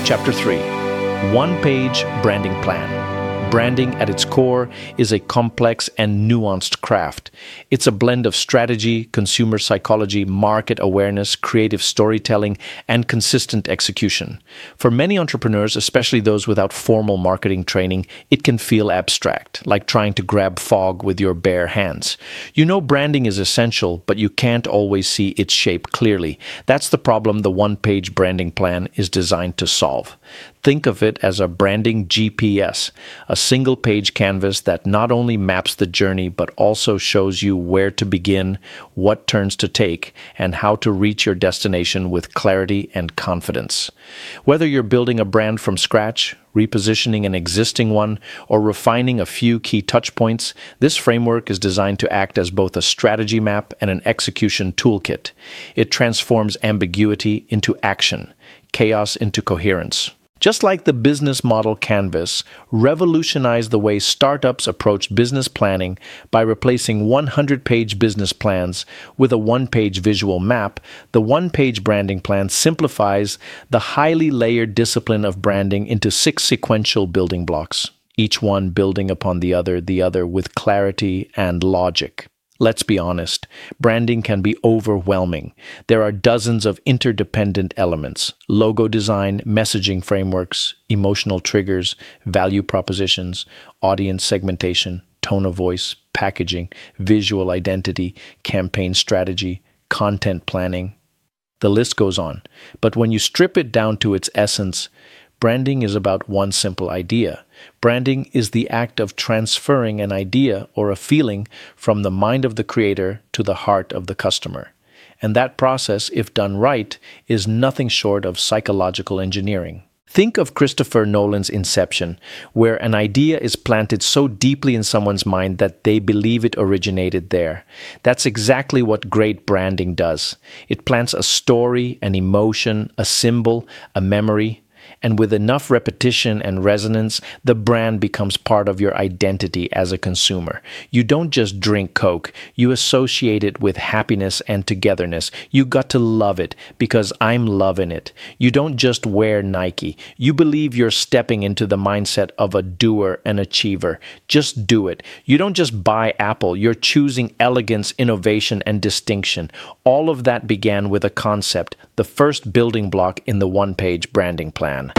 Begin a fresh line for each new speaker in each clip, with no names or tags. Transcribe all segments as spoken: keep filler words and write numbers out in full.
Chapter three. One-page branding plan. Branding at its core is a complex and nuanced craft. It's a blend of strategy, consumer psychology, market awareness, creative storytelling, and consistent execution. For many entrepreneurs, especially those without formal marketing training, it can feel abstract, like trying to grab fog with your bare hands. You know branding is essential, but you can't always see its shape clearly. That's the problem the one-page branding plan is designed to solve. Think of it as a branding G P S, a single-page canvas that not only maps the journey but also shows you where to begin, what turns to take, and how to reach your destination with clarity and confidence. Whether you're building a brand from scratch, repositioning an existing one, or refining a few key touchpoints, this framework is designed to act as both a strategy map and an execution toolkit. It transforms ambiguity into action, chaos into coherence. Just like the business model canvas revolutionized the way startups approach business planning by replacing one hundred page business plans with a one-page visual map, the one-page branding plan simplifies the highly layered discipline of branding into six sequential building blocks, each one building upon the other, the other with clarity and logic. Let's be honest, branding can be overwhelming. There are dozens of interdependent elements: logo design, messaging frameworks, emotional triggers, value propositions, audience segmentation, tone of voice, packaging, visual identity, campaign strategy, content planning. The list goes on. But when you strip it down to its essence, branding is about one simple idea. Branding is the act of transferring an idea or a feeling from the mind of the creator to the heart of the customer. And that process, if done right, is nothing short of psychological engineering. Think of Christopher Nolan's Inception, where an idea is planted so deeply in someone's mind that they believe it originated there. That's exactly what great branding does. It plants a story, an emotion, a symbol, a memory. And with enough repetition and resonance, the brand becomes part of your identity as a consumer. You don't just drink Coke, you associate it with happiness and togetherness. You got to love it because I'm loving it. You don't just wear Nike. You believe you're stepping into the mindset of a doer and achiever. Just do it. You don't just buy Apple. You're choosing elegance, innovation, and distinction. All of that began with a concept, the first building block in the one-page branding plan.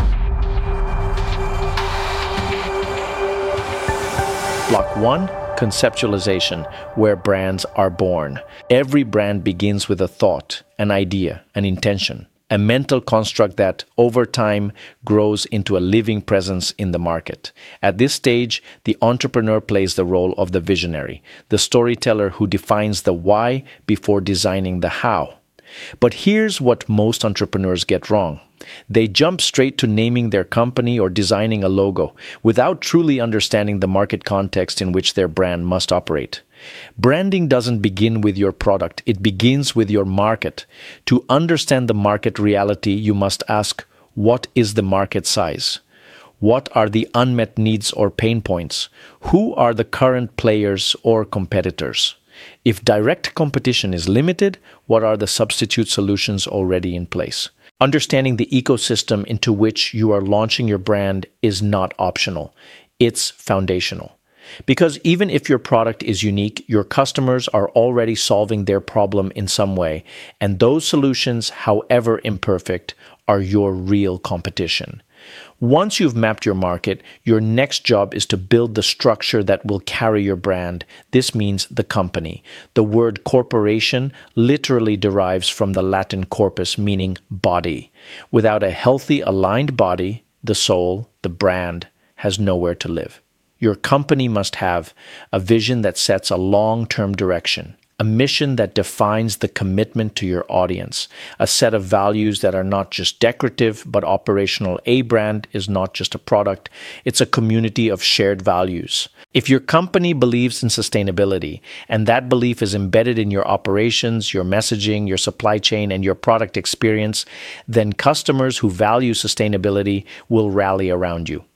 Block one, conceptualization, where brands are born. Every brand begins with a thought, an idea, an intention, a mental construct that, over time, grows into a living presence in the market. At this stage, the entrepreneur plays the role of the visionary, the storyteller who defines the why before designing the how. But here's what most entrepreneurs get wrong. They jump straight to naming their company or designing a logo without truly understanding the market context in which their brand must operate. Branding doesn't begin with your product, it begins with your market. To understand the market reality, you must ask, what is the market size? What are the unmet needs or pain points? Who are the current players or competitors? If direct competition is limited, what are the substitute solutions already in place? Understanding the ecosystem into which you are launching your brand is not optional. It's foundational. Because even if your product is unique, your customers are already solving their problem in some way, and those solutions, however imperfect, are your real competition. Once you've mapped your market, your next job is to build the structure that will carry your brand. This means the company. The word corporation literally derives from the Latin corpus, meaning body. Without a healthy, aligned body, the soul, the brand, has nowhere to live. Your company must have a vision that sets a long-term direction, a mission that defines the commitment to your audience, a set of values that are not just decorative but operational. A brand is not just a product, it's a community of shared values. If your company believes in sustainability, and that belief is embedded in your operations, your messaging, your supply chain, and your product experience, then customers who value sustainability will rally around you.